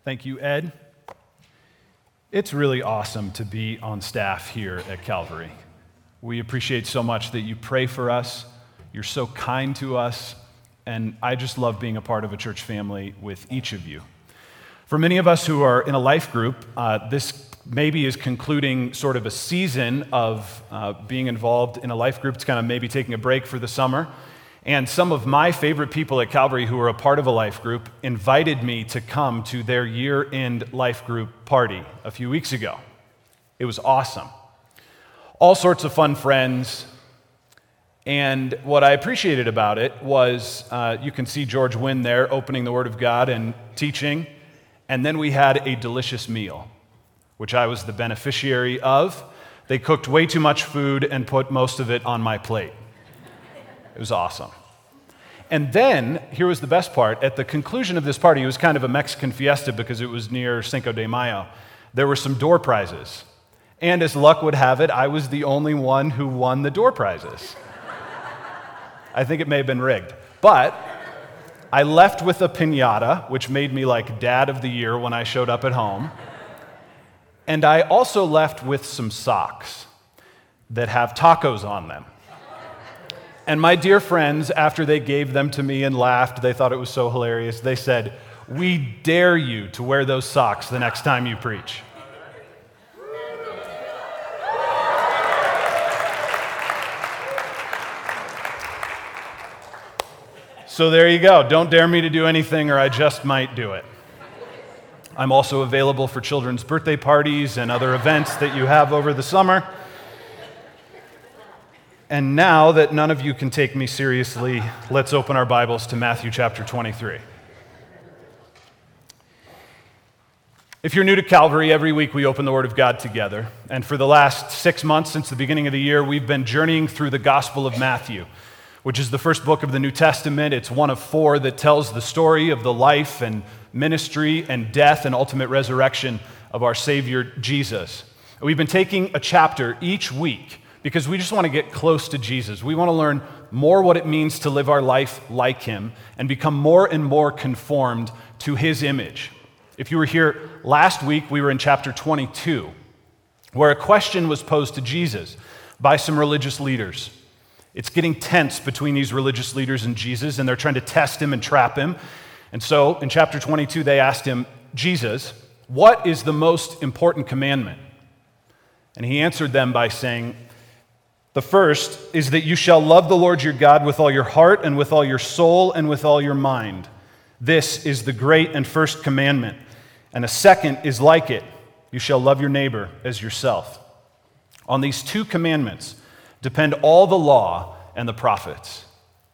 Thank you, Ed. It's really awesome to be on staff here at Calvary. We appreciate so much that you pray for us. You're so kind to us, and I just love being a part of a church family with each of you. For many of us who are in a life group, this maybe is concluding sort of a season of being involved in a life group. It's kind of maybe taking a break for the summer. And some of my favorite people at Calvary who are a part of a life group invited me to come to their year-end life group party a few weeks ago. It was awesome. All sorts of fun friends. And what I appreciated about it was you can see George Wynn there opening the Word of God and teaching. And then we had a delicious meal, which I was the beneficiary of. They cooked way too much food and put most of it on my plate. It was awesome. And then, here was the best part, at the conclusion of this party, it was kind of a Mexican fiesta because it was near Cinco de Mayo, there were some door prizes. And as luck would have it, I was the only one who won the door prizes. I think it may have been rigged. But I left with a piñata, which made me like dad of the year when I showed up at home. And I also left with some socks that have tacos on them. And my dear friends, after they gave them to me and laughed, they thought it was so hilarious, they said, "We dare you to wear those socks the next time you preach." So there you go. Don't dare me to do anything or I just might do it. I'm also available for children's birthday parties and other events that you have over the summer. And now that none of you can take me seriously, let's open our Bibles to Matthew chapter 23. If you're new to Calvary, every week we open the Word of God together. And for the last 6 months, since the beginning of the year, we've been journeying through the Gospel of Matthew, which is the first book of the New Testament. It's one of 4 that tells the story of the life and ministry and death and ultimate resurrection of our Savior Jesus. We've been taking a chapter each week because we just want to get close to Jesus. We want to learn more what it means to live our life like Him and become more and more conformed to His image. If you were here last week, we were in chapter 22, where a question was posed to Jesus by some religious leaders. It's getting tense between these religious leaders and Jesus, and they're trying to test Him and trap Him. And so, in chapter 22, they asked Him, "Jesus, what is the most important commandment?" And He answered them by saying, "The first is that you shall love the Lord your God with all your heart and with all your soul and with all your mind. This is the great and first commandment. And a second is like it. You shall love your neighbor as yourself. On these 2 commandments depend all the law and the prophets."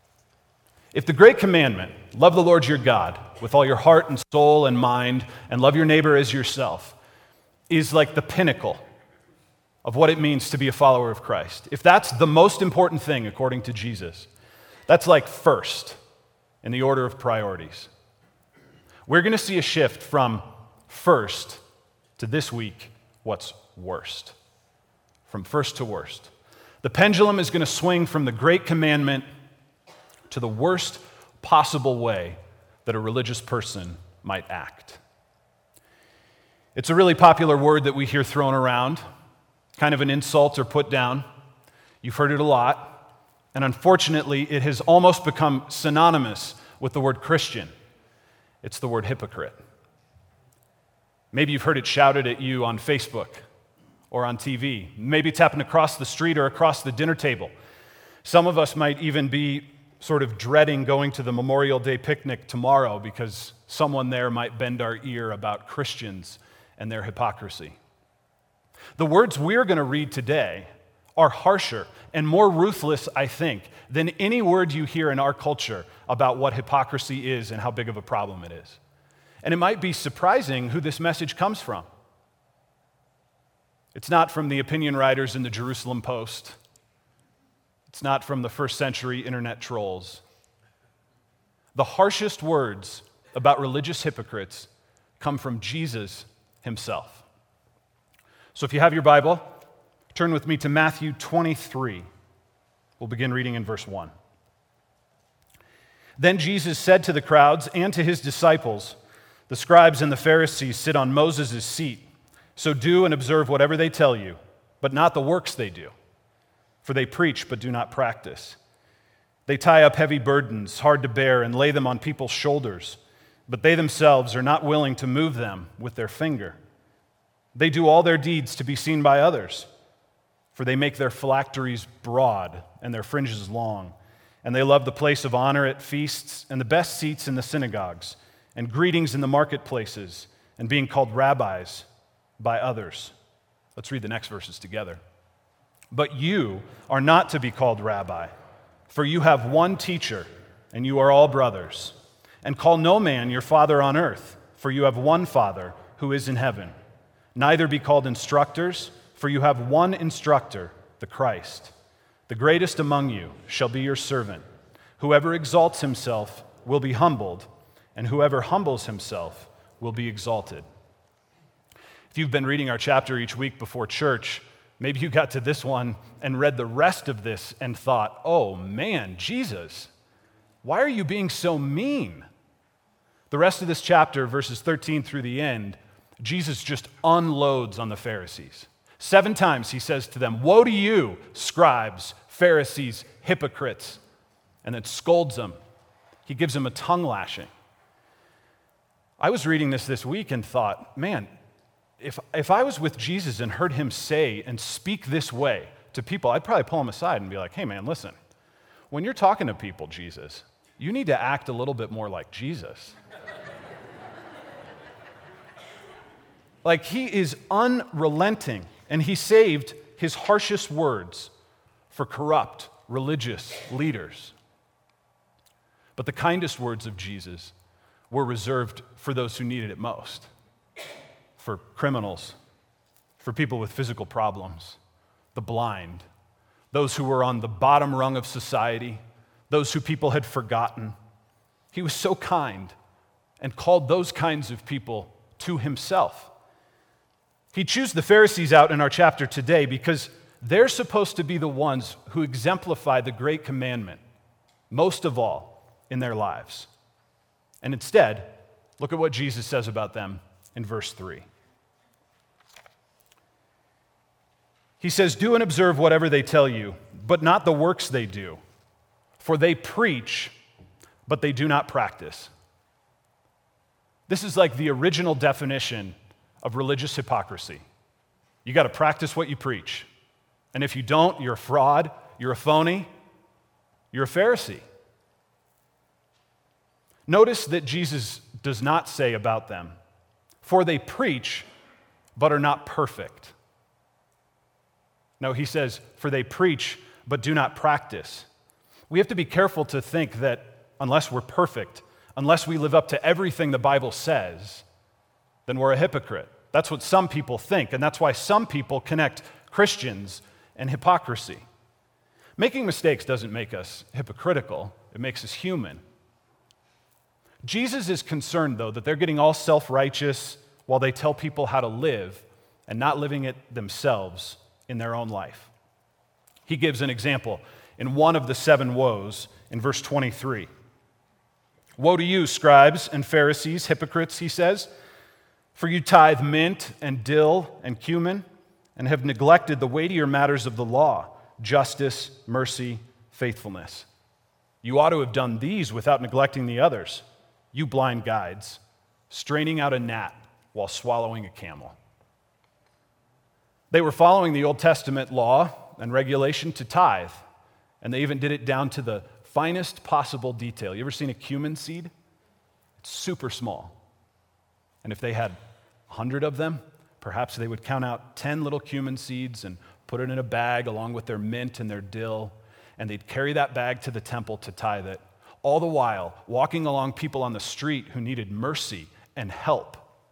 If the great commandment, love the Lord your God with all your heart and soul and mind, and love your neighbor as yourself, is like the pinnacle of what it means to be a follower of Christ, if that's the most important thing according to Jesus, that's like first in the order of priorities. We're going to see a shift from first to this week, what's worst. From first to worst. The pendulum is going to swing from the great commandment to the worst possible way that a religious person might act. It's a really popular word that we hear thrown around, kind of an insult or put down. You've heard it a lot. And unfortunately, it has almost become synonymous with the word Christian. It's the word hypocrite. Maybe you've heard it shouted at you on Facebook or on TV. Maybe it's happened across the street or across the dinner table. Some of us might even be sort of dreading going to the Memorial Day picnic tomorrow because someone there might bend our ear about Christians and their hypocrisy. The words we're going to read today are harsher and more ruthless, I think, than any word you hear in our culture about what hypocrisy is and how big of a problem it is. And it might be surprising who this message comes from. It's not from the opinion writers in the Jerusalem Post. It's not from the first century internet trolls. The harshest words about religious hypocrites come from Jesus Himself. So if you have your Bible, turn with me to Matthew 23. We'll begin reading in verse 1. Then Jesus said to the crowds and to His disciples, The scribes and the Pharisees sit on Moses' seat. So do and observe whatever they tell you, but not the works they do. For they preach but do not practice. They tie up heavy burdens, hard to bear, and lay them on people's shoulders, but they themselves are not willing to move them with their finger. They do all their deeds to be seen by others, for they make their phylacteries broad and their fringes long, and they love the place of honor at feasts and the best seats in the synagogues, and greetings in the marketplaces, and being called rabbis by others. Let's read the next verses together. But you are not to be called rabbi, for you have one teacher, and you are all brothers. And call no man your father on earth, for you have one Father who is in heaven. Neither be called instructors, for you have one instructor, the Christ. The greatest among you shall be your servant. Whoever exalts himself will be humbled, and whoever humbles himself will be exalted. If you've been reading our chapter each week before church, maybe you got to this one and read the rest of this and thought, oh man, Jesus, why are you being so mean? The rest of this chapter, verses 13 through the end, Jesus just unloads on the Pharisees. 7 times he says to them, woe to you, scribes, Pharisees, hypocrites, and then scolds them. He gives them a tongue lashing. I was reading this week and thought, man, if I was with Jesus and heard him say and speak this way to people, I'd probably pull him aside and be like, hey man, listen, when you're talking to people, Jesus, you need to act a little bit more like Jesus. Like he is unrelenting, and he saved his harshest words for corrupt religious leaders. But the kindest words of Jesus were reserved for those who needed it most. For criminals, for people with physical problems, the blind, those who were on the bottom rung of society, those who people had forgotten. He was so kind and called those kinds of people to himself. He chose the Pharisees out in our chapter today because they're supposed to be the ones who exemplify the great commandment, most of all, in their lives. And instead, look at what Jesus says about them in verse 3. He says, do and observe whatever they tell you, but not the works they do. For they preach, but they do not practice. This is like the original definition of religious hypocrisy. You got to practice what you preach. And if you don't, you're a fraud, you're a phony, you're a Pharisee. Notice that Jesus does not say about them, for they preach, but are not perfect. No, he says, for they preach, but do not practice. We have to be careful to think that unless we're perfect, unless we live up to everything the Bible says, then we're a hypocrite. That's what some people think, and that's why some people connect Christians and hypocrisy. Making mistakes doesn't make us hypocritical, it makes us human. Jesus is concerned, though, that they're getting all self-righteous while they tell people how to live and not living it themselves in their own life. He gives an example in one of the 7 woes in verse 23. Woe to you, scribes and Pharisees, hypocrites, he says, for you tithe mint and dill and cumin and have neglected the weightier matters of the law, justice, mercy, faithfulness. You ought to have done these without neglecting the others, you blind guides, straining out a gnat while swallowing a camel. They were following the Old Testament law and regulation to tithe, and they even did it down to the finest possible detail. You ever seen a cumin seed? It's super small. And if they had 100 of them, perhaps they would count out 10 little cumin seeds and put it in a bag along with their mint and their dill, and they'd carry that bag to the temple to tithe it, all the while walking along people on the street who needed mercy and help.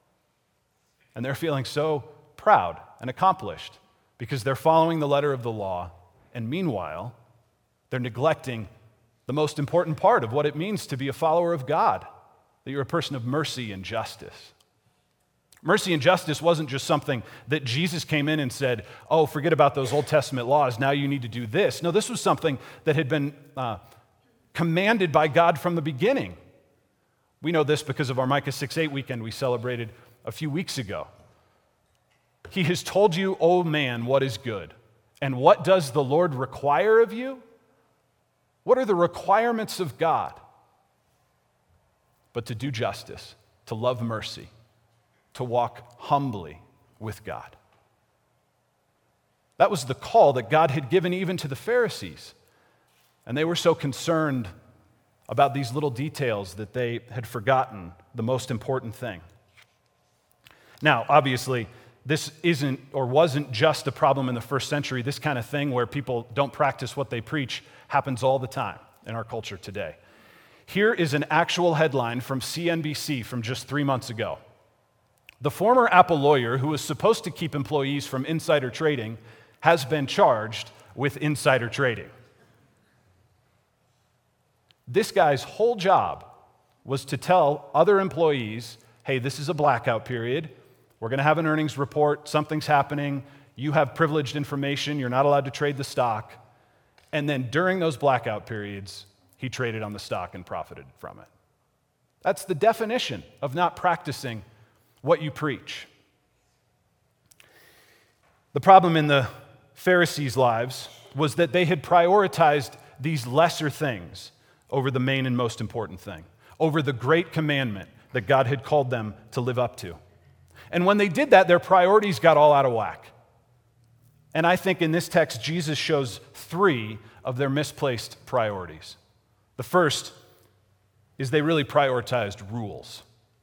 And they're feeling so proud and accomplished because they're following the letter of the law, and meanwhile, they're neglecting the most important part of what it means to be a follower of God, that you're a person of mercy and justice. Mercy and justice wasn't just something that Jesus came in and said, oh, forget about those Old Testament laws, now you need to do this. No, this was something that had been commanded by God from the beginning. We know this because of our Micah 6:8 weekend we celebrated a few weeks ago. He has told you, O man, what is good. And what does the Lord require of you? What are the requirements of God? But to do justice, to love mercy, to walk humbly with God. That was the call that God had given even to the Pharisees. And they were so concerned about these little details that they had forgotten the most important thing. Now, obviously, this isn't or wasn't just a problem in the first century. This kind of thing where people don't practice what they preach happens all the time in our culture today. Here is an actual headline from CNBC from just 3 months ago. The former Apple lawyer who was supposed to keep employees from insider trading has been charged with insider trading. This guy's whole job was to tell other employees, hey, this is a blackout period. We're going to have an earnings report. Something's happening. You have privileged information. You're not allowed to trade the stock. And then during those blackout periods, he traded on the stock and profited from it. That's the definition of not practicing what you preach. The problem in the Pharisees' lives was that they had prioritized these lesser things over the main and most important thing, over the great commandment that God had called them to live up to. And when they did that, their priorities got all out of whack. And I think in this text, Jesus shows 3 of their misplaced priorities. The first is they really prioritized rules.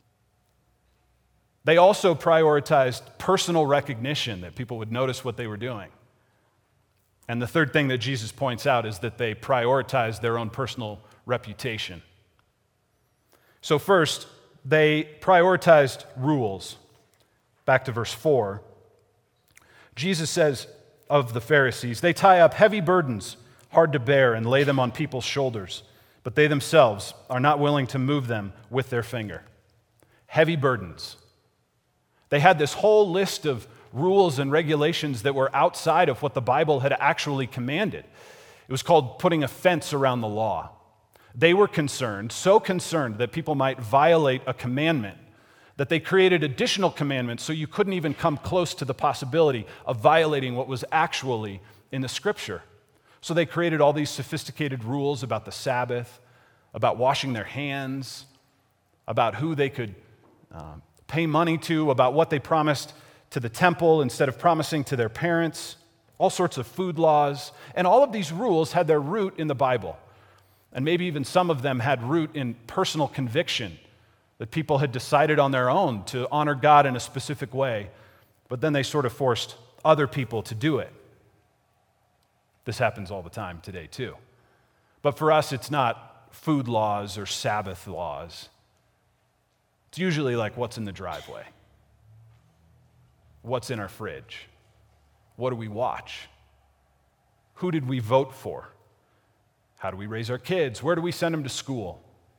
They also prioritized personal recognition, that people would notice what they were doing. And the third thing that Jesus points out is that they prioritized their own personal reputation. So first, they prioritized rules. Back to verse 4. Jesus says of the Pharisees, they tie up heavy burdens, hard to bear, and lay them on people's shoulders, but they themselves are not willing to move them with their finger. Heavy burdens. They had this whole list of rules and regulations that were outside of what the Bible had actually commanded. It was called putting a fence around the law. They were concerned, so concerned that people might violate a commandment, that they created additional commandments so you couldn't even come close to the possibility of violating what was actually in the Scripture. So they created all these sophisticated rules about the Sabbath, about washing their hands, about who they could pay money to, about what they promised to the temple instead of promising to their parents, all sorts of food laws. And all of these rules had their root in the Bible. And maybe even some of them had root in personal conviction, that people had decided on their own to honor God in a specific way, but then they sort of forced other people to do it. This happens all the time today, too. But for us, it's not food laws or Sabbath laws. It's usually like what's in the driveway, what's in our fridge, what do we watch, who did we vote for, how do we raise our kids, where do we send them to school.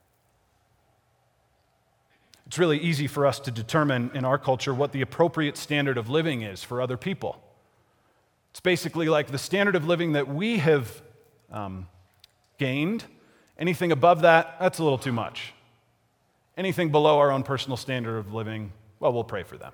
It's really easy for us to determine in our culture what the appropriate standard of living is for other people. It's basically like the standard of living that we have gained. Anything above that, that's a little too much. Anything below our own personal standard of living, well, we'll pray for them.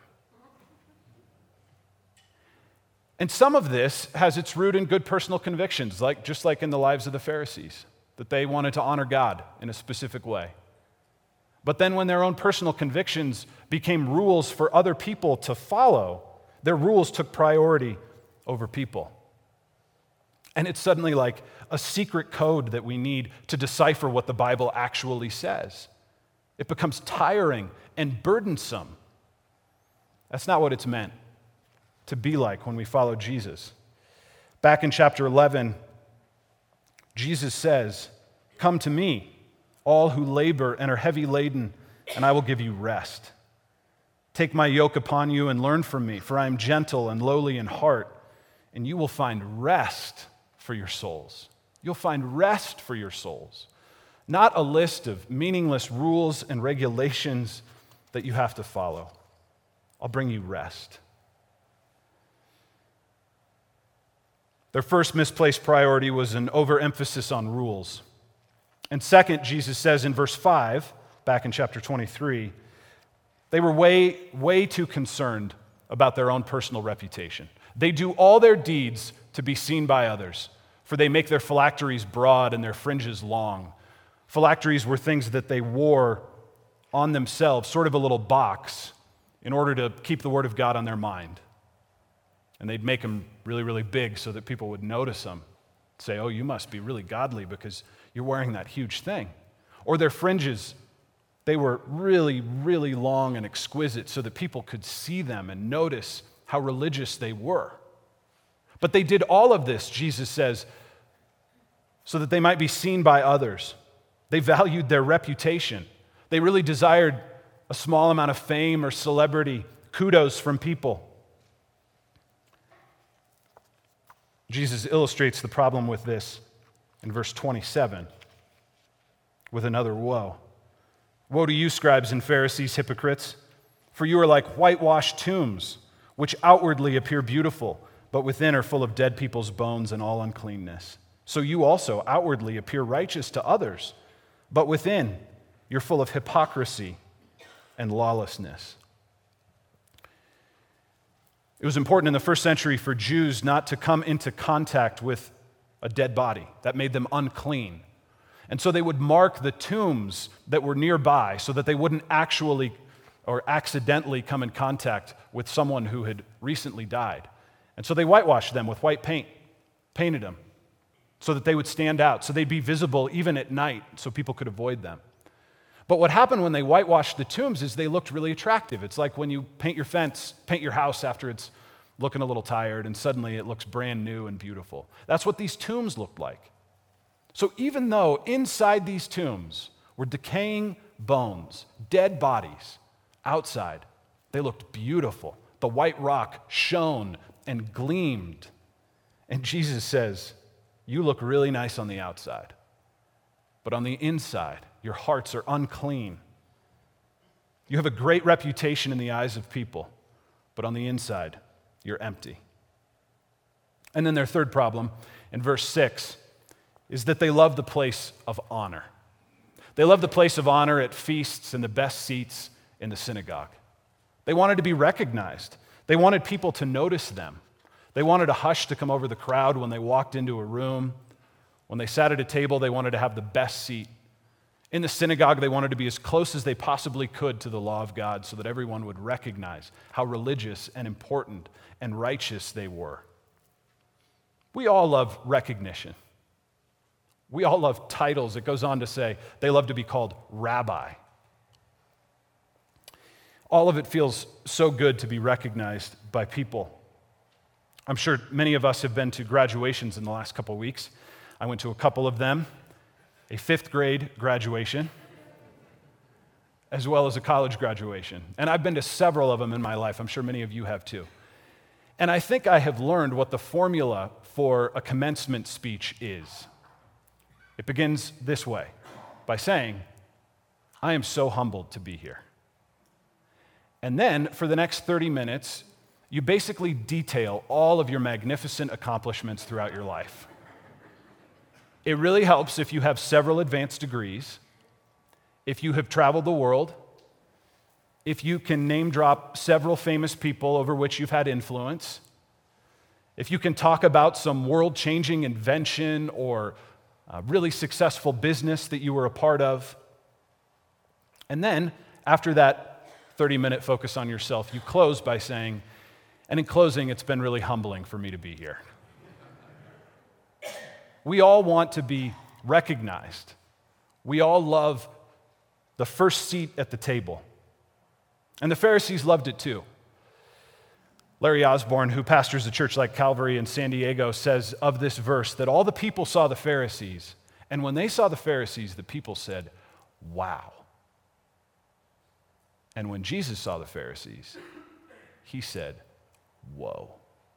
And some of this has its root in good personal convictions, just like in the lives of the Pharisees, that they wanted to honor God in a specific way. But then when their own personal convictions became rules for other people to follow, their rules took priority over people. And it's suddenly like a secret code that we need to decipher what the Bible actually says. It becomes tiring and burdensome. That's not what it's meant to be like when we follow Jesus. Back in chapter 11, Jesus says, "Come to me, all who labor and are heavy laden, and I will give you rest. Take my yoke upon you and learn from me, for I am gentle and lowly in heart, and you will find rest for your souls." You'll find rest for your souls. Not a list of meaningless rules and regulations that you have to follow. I'll bring you rest. Their first misplaced priority was an overemphasis on rules. And second, Jesus says in verse 5, back in chapter 23, they were way too concerned about their own personal reputation. They do all their deeds to be seen by others, for they make their phylacteries broad and their fringes long. Phylacteries were things that they wore on themselves, sort of a little box, in order to keep the Word of God on their mind. And they'd make them really, really big so that people would notice them. Say, oh, you must be really godly because you're wearing that huge thing. Or their fringes, they were really, really long and exquisite so that people could see them and notice how religious they were. But they did all of this, Jesus says, so that they might be seen by others. They valued their reputation. They really desired a small amount of fame or celebrity, kudos from people. Jesus illustrates the problem with this in verse 27 with another woe. Woe to you, scribes and Pharisees, hypocrites, for you are like whitewashed tombs, which outwardly appear beautiful, but within are full of dead people's bones and all uncleanness. So you also outwardly appear righteous to others, but within you're full of hypocrisy and lawlessness. It was important in the first century for Jews not to come into contact with a dead body. That made them unclean. And so they would mark the tombs that were nearby so that they wouldn't actually or accidentally come in contact with someone who had recently died. And so they whitewashed them with white paint, painted them so that they would stand out, so they'd be visible even at night so people could avoid them. But what happened when they whitewashed the tombs is they looked really attractive. It's like when you paint your fence, paint your house after it's looking a little tired, and suddenly it looks brand new and beautiful. That's what these tombs looked like. So even though inside these tombs were decaying bones, dead bodies, outside, they looked beautiful. The white rock shone and gleamed. And Jesus says, you look really nice on the outside, but on the inside, your hearts are unclean. You have a great reputation in the eyes of people, but on the inside, you're empty. And then their third problem, in verse 6, is that they love the place of honor. They love the place of honor at feasts and the best seats in the synagogue. They wanted to be recognized. They wanted people to notice them. They wanted a hush to come over the crowd when they walked into a room. When they sat at a table, they wanted to have the best seat. In the synagogue, they wanted to be as close as they possibly could to the law of God so that everyone would recognize how religious and important and righteous they were. We all love recognition. We all love titles. It goes on to say they love to be called rabbi. All of it feels so good to be recognized by people. I'm sure many of us have been to graduations in the last couple of weeks. I went to a couple of them, a 5th grade graduation, as well as a college graduation. And I've been to several of them in my life. I'm sure many of you have too. And I think I have learned what the formula for a commencement speech is. It begins this way, by saying, I am so humbled to be here. And then, for the next 30 minutes, you basically detail all of your magnificent accomplishments throughout your life. It really helps if you have several advanced degrees, if you have traveled the world, if you can name drop several famous people over which you've had influence, if you can talk about some world-changing invention or a really successful business that you were a part of. And then, after that 30-minute focus on yourself, you close by saying, and in closing, it's been really humbling for me to be here. We all want to be recognized. We all love the first seat at the table. And the Pharisees loved it too. Larry Osborne, who pastors a church like Calvary in San Diego, says of this verse that all the people saw the Pharisees, and when they saw the Pharisees, the people said, wow. And when Jesus saw the Pharisees, he said, whoa.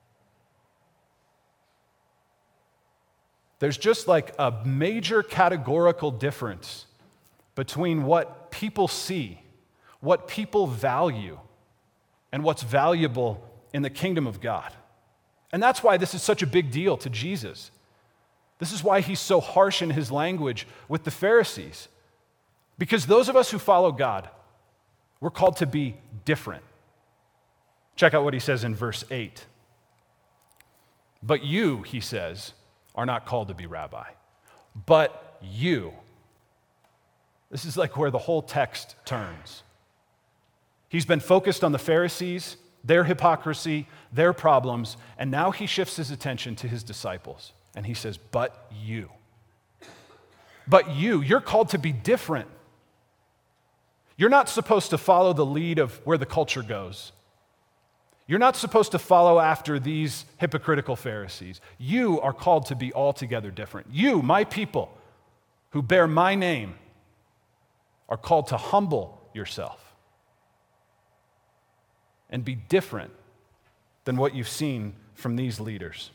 There's just like a major categorical difference between what people see, what people value, and what's valuable in the kingdom of God. And that's why this is such a big deal to Jesus. This is why he's so harsh in his language with the Pharisees. Because those of us who follow God, we're called to be different. Check out what he says in verse 8. But you, he says, are not called to be rabbi, but you. This is like where the whole text turns. He's been focused on the Pharisees, their hypocrisy, their problems, and now he shifts his attention to his disciples. And he says, but you. But you're called to be different. You're not supposed to follow the lead of where the culture goes. You're not supposed to follow after these hypocritical Pharisees. You are called to be altogether different. You, my people, who bear my name, are called to humble yourself and be different than what you've seen from these leaders.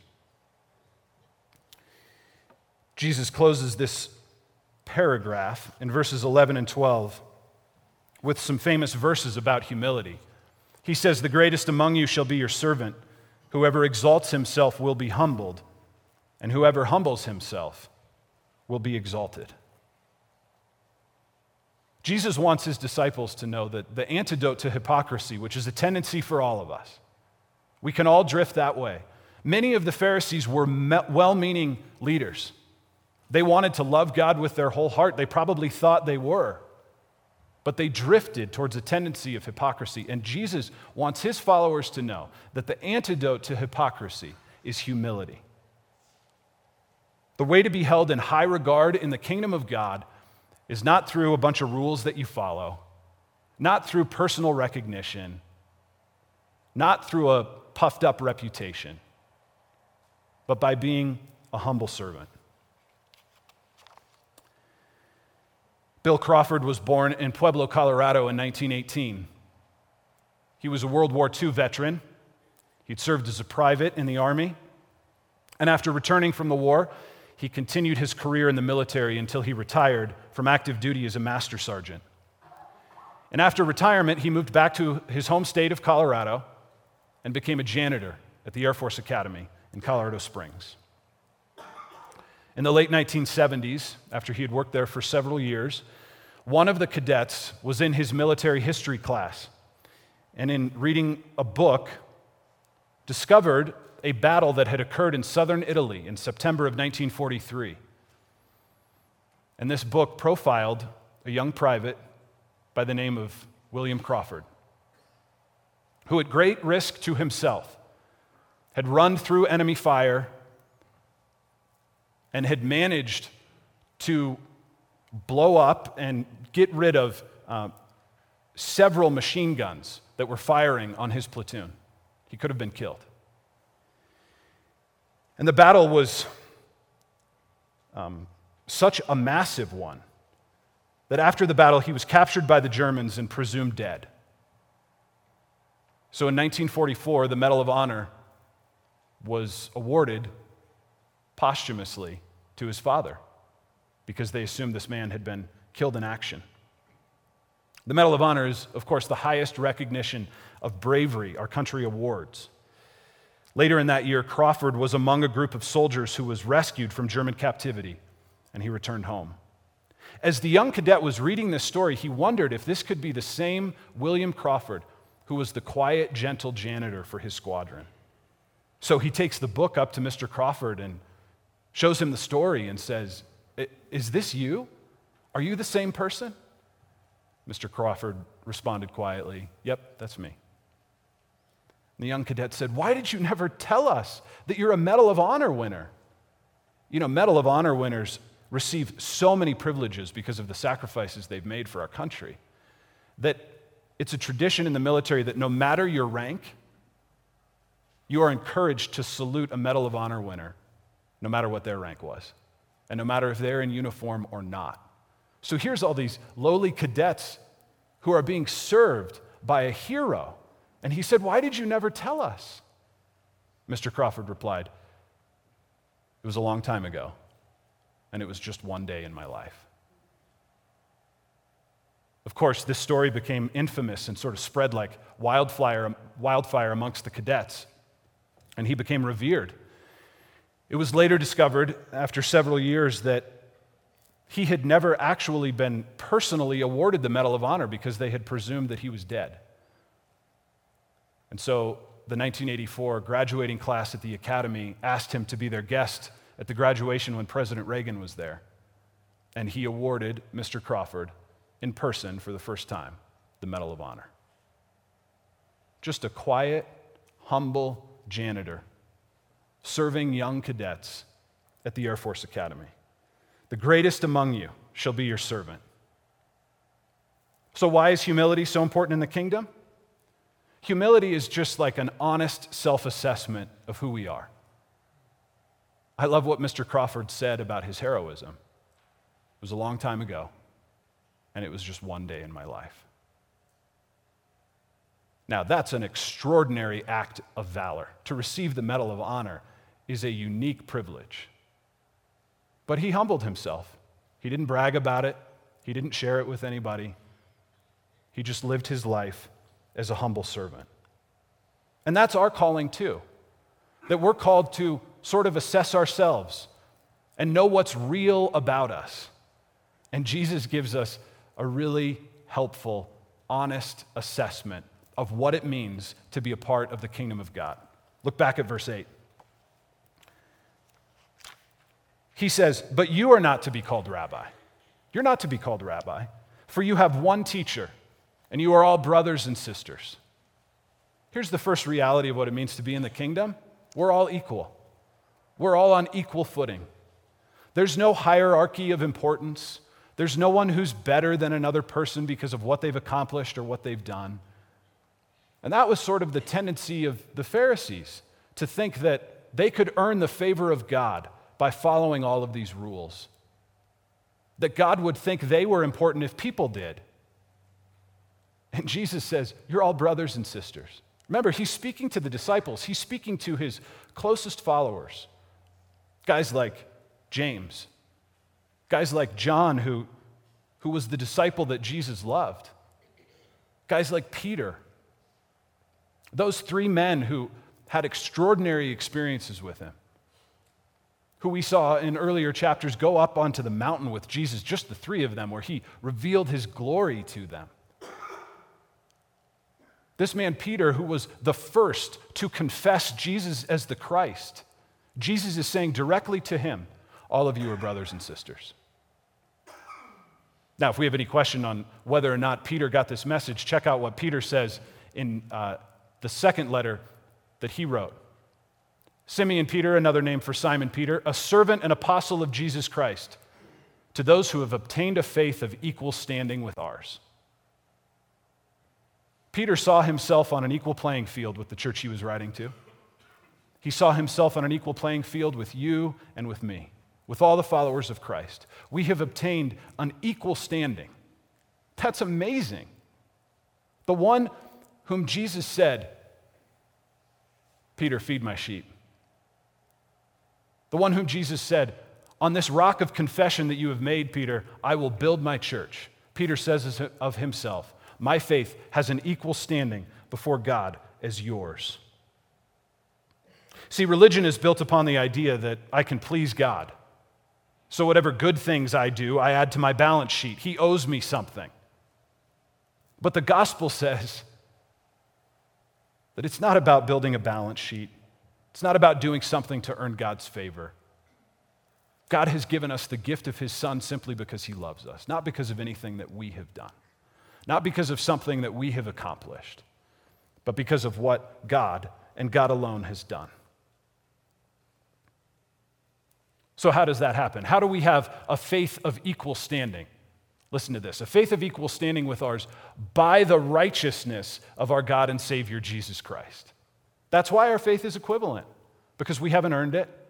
Jesus closes this paragraph in verses 11 and 12 with some famous verses about humility. He says, "The greatest among you shall be your servant. Whoever exalts himself will be humbled, and whoever humbles himself will be exalted." Jesus wants his disciples to know that the antidote to hypocrisy, which is a tendency for all of us, we can all drift that way. Many of the Pharisees were well-meaning leaders. They wanted to love God with their whole heart. They probably thought they were. But they drifted towards a tendency of hypocrisy. And Jesus wants his followers to know that the antidote to hypocrisy is humility. The way to be held in high regard in the kingdom of God is not through a bunch of rules that you follow, not through personal recognition, not through a puffed up reputation, but by being a humble servant. Bill Crawford was born in Pueblo, Colorado in 1918. He was a World War II veteran. He'd served as a private in the Army. And after returning from the war, he continued his career in the military until he retired from active duty as a master sergeant. And after retirement, he moved back to his home state of Colorado and became a janitor at the Air Force Academy in Colorado Springs. In the late 1970s, after he had worked there for several years, one of the cadets was in his military history class, and in reading a book, discovered a battle that had occurred in southern Italy in September of 1943. And this book profiled a young private by the name of William Crawford, who at great risk to himself had run through enemy fire and had managed to blow up and get rid of several machine guns that were firing on his platoon. He could have been killed. And the battle was such a massive one that after the battle, he was captured by the Germans and presumed dead. So in 1944, the Medal of Honor was awarded posthumously to his father because they assumed this man had been killed in action. The Medal of Honor is, of course, the highest recognition of bravery our country awards. Later in that year, Crawford was among a group of soldiers who was rescued from German captivity, and he returned home. As the young cadet was reading this story, he wondered if this could be the same William Crawford who was the quiet, gentle janitor for his squadron. So he takes the book up to Mr. Crawford and shows him the story and says, "Is this you? Are you the same person?" Mr. Crawford responded quietly, "Yep, that's me." And the young cadet said, "Why did you never tell us that you're a Medal of Honor winner?" You know, Medal of Honor winners receive so many privileges because of the sacrifices they've made for our country that it's a tradition in the military that no matter your rank, you are encouraged to salute a Medal of Honor winner, no matter what their rank was, and no matter if they're in uniform or not. So here's all these lowly cadets who are being served by a hero. And he said, "Why did you never tell us?" Mr. Crawford replied, "It was a long time ago, and it was just one day in my life." Of course, this story became infamous and sort of spread like wildfire amongst the cadets, and he became revered. It was later discovered, after several years, that He had never actually been personally awarded the Medal of Honor because they had presumed that he was dead. And so the 1984 graduating class at the academy asked him to be their guest at the graduation when President Reagan was there. And he awarded Mr. Crawford in person for the first time the Medal of Honor. Just a quiet, humble janitor serving young cadets at the Air Force Academy. The greatest among you shall be your servant. So why is humility so important in the kingdom? Humility is just like an honest self-assessment of who we are. I love what Mr. Crawford said about his heroism. It was a long time ago, and it was just one day in my life. Now, that's an extraordinary act of valor. To receive the Medal of Honor is a unique privilege. But he humbled himself. He didn't brag about it. He didn't share it with anybody. He just lived his life as a humble servant. And that's our calling too, that we're called to sort of assess ourselves and know what's real about us. And Jesus gives us a really helpful, honest assessment of what it means to be a part of the kingdom of God. Look back at verse 8. He says, "But you are not to be called rabbi. You're not to be called rabbi, for you have one teacher, and you are all brothers and sisters." Here's the first reality of what it means to be in the kingdom. We're all equal. We're all on equal footing. There's no hierarchy of importance. There's no one who's better than another person because of what they've accomplished or what they've done. And that was sort of the tendency of the Pharisees, to think that they could earn the favor of God by following all of these rules. That God would think they were important if people did. And Jesus says, you're all brothers and sisters. Remember, he's speaking to the disciples. He's speaking to his closest followers. Guys like James. Guys like John, who was the disciple that Jesus loved. Guys like Peter. Those three men who had extraordinary experiences with him, who we saw in earlier chapters go up onto the mountain with Jesus, just the three of them, where he revealed his glory to them. This man, Peter, who was the first to confess Jesus as the Christ, Jesus is saying directly to him, all of you are brothers and sisters. Now, if we have any question on whether or not Peter got this message, check out what Peter says in the second letter that he wrote. Simeon Peter, another name for Simon Peter, a servant and apostle of Jesus Christ, to those who have obtained a faith of equal standing with ours. Peter saw himself on an equal playing field with the church he was writing to. He saw himself on an equal playing field with you and with me, with all the followers of Christ. We have obtained an equal standing. That's amazing. The one whom Jesus said, Peter, feed my sheep. The one whom Jesus said, on this rock of confession that you have made, Peter, I will build my church. Peter says of himself, my faith has an equal standing before God as yours. See, religion is built upon the idea that I can please God. So whatever good things I do, I add to my balance sheet. He owes me something. But the gospel says that it's not about building a balance sheet. It's not about doing something to earn God's favor. God has given us the gift of his Son simply because he loves us, not because of anything that we have done, not because of something that we have accomplished, but because of what God and God alone has done. So how does that happen? How do we have a faith of equal standing? Listen to this. A faith of equal standing with ours by the righteousness of our God and Savior, Jesus Christ. That's why our faith is equivalent, because we haven't earned it.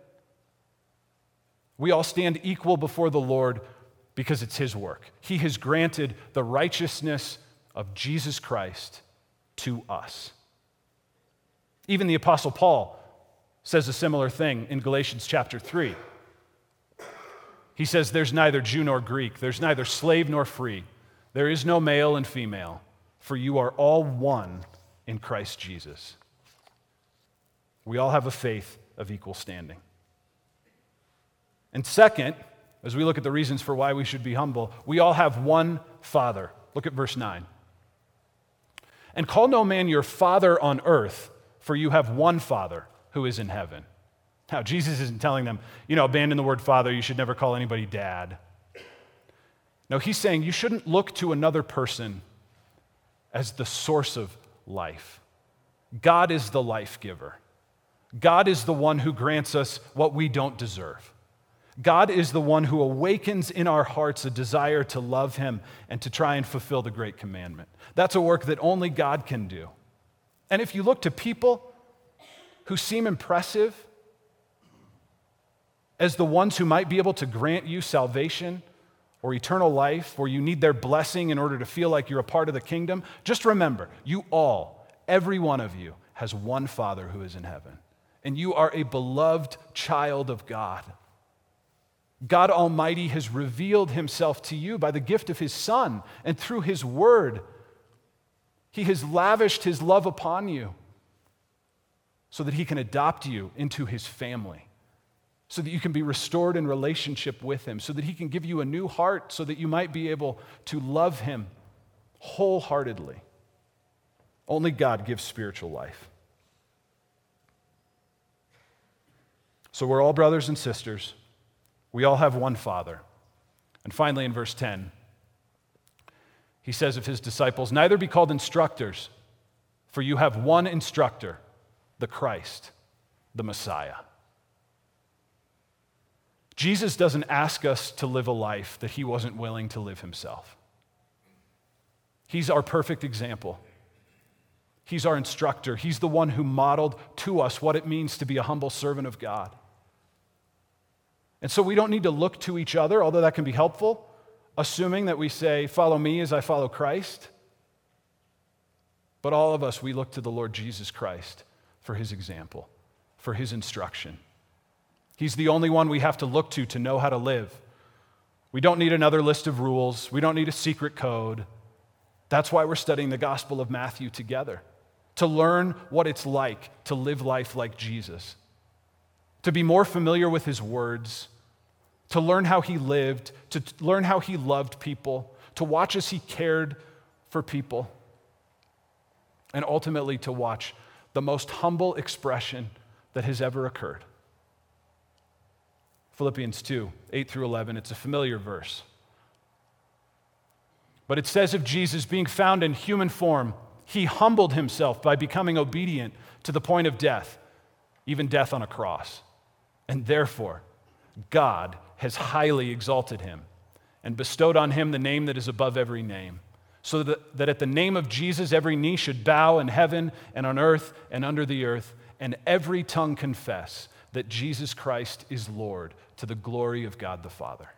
We all stand equal before the Lord because it's his work. He has granted the righteousness of Jesus Christ to us. Even the Apostle Paul says a similar thing in Galatians chapter 3. He says, there's neither Jew nor Greek, there's neither slave nor free, there is no male and female, for you are all one in Christ Jesus. We all have a faith of equal standing. And second, as we look at the reasons for why we should be humble, we all have one Father. Look at verse 9. And call no man your father on earth, for you have one Father who is in heaven. Now, Jesus isn't telling them, abandon the word father, you should never call anybody dad. No, he's saying you shouldn't look to another person as the source of life. God is the life giver. God is the one who grants us what we don't deserve. God is the one who awakens in our hearts a desire to love him and to try and fulfill the great commandment. That's a work that only God can do. And if you look to people who seem impressive as the ones who might be able to grant you salvation or eternal life, or you need their blessing in order to feel like you're a part of the kingdom, just remember, every one of you has one Father who is in heaven. And you are a beloved child of God. God Almighty has revealed himself to you by the gift of his Son and through his word. He has lavished his love upon you so that he can adopt you into his family, so that you can be restored in relationship with him, so that he can give you a new heart so that you might be able to love him wholeheartedly. Only God gives spiritual life. So we're all brothers and sisters. We all have one Father. And finally, in verse 10, he says of his disciples, neither be called instructors, for you have one instructor, the Christ, the Messiah. Jesus doesn't ask us to live a life that he wasn't willing to live himself. He's our perfect example. He's our instructor. He's the one who modeled to us what it means to be a humble servant of God. And so we don't need to look to each other, although that can be helpful, assuming that we say, follow me as I follow Christ. But all of us, we look to the Lord Jesus Christ for his example, for his instruction. He's the only one we have to look to know how to live. We don't need another list of rules. We don't need a secret code. That's why we're studying the Gospel of Matthew together, to learn what it's like to live life like Jesus, to be more familiar with his words, to learn how he lived, to learn how he loved people, to watch as he cared for people, and ultimately to watch the most humble expression that has ever occurred. Philippians 2, 8 through 11, it's a familiar verse. But it says of Jesus, being found in human form, he humbled himself by becoming obedient to the point of death, even death on a cross. And therefore, God has highly exalted him and bestowed on him the name that is above every name, so that at the name of Jesus every knee should bow in heaven and on earth and under the earth, and every tongue confess that Jesus Christ is Lord, to the glory of God the Father.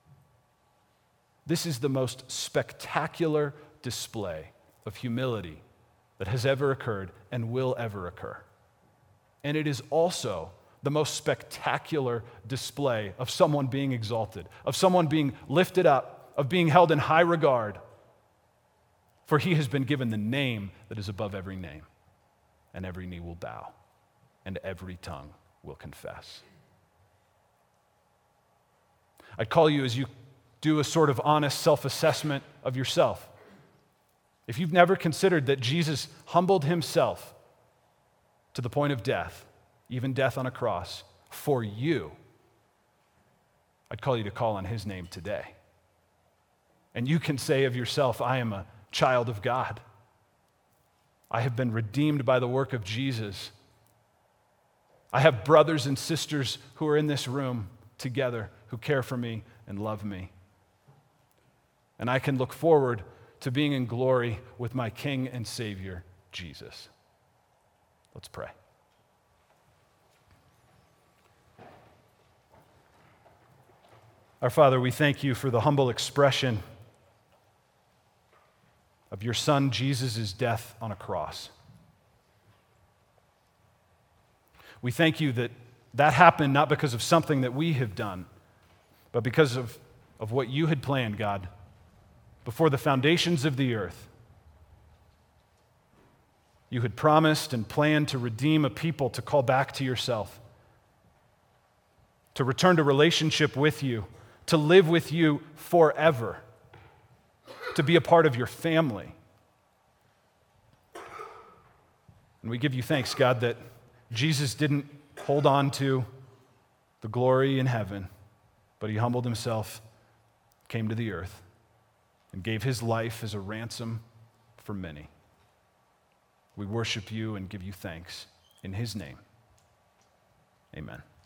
This is the most spectacular display of humility that has ever occurred and will ever occur. And it is also the most spectacular display of someone being exalted, of someone being lifted up, of being held in high regard. For he has been given the name that is above every name, and every knee will bow, and every tongue will confess. I'd call you as you do a sort of honest self-assessment of yourself. If you've never considered that Jesus humbled himself to the point of death, even death on a cross, for you, I'd call you to call on his name today. And you can say of yourself, I am a child of God. I have been redeemed by the work of Jesus. I have brothers and sisters who are in this room together who care for me and love me. And I can look forward to being in glory with my King and Savior, Jesus. Let's pray. Our Father, we thank you for the humble expression of your Son Jesus' death on a cross. We thank you that that happened not because of something that we have done, but because of what you had planned, God, before the foundations of the earth. You had promised and planned to redeem a people to call back to yourself, to return to relationship with you, to live with you forever, to be a part of your family. And we give you thanks, God, that Jesus didn't hold on to the glory in heaven, but he humbled himself, came to the earth, and gave his life as a ransom for many. We worship you and give you thanks in his name. Amen.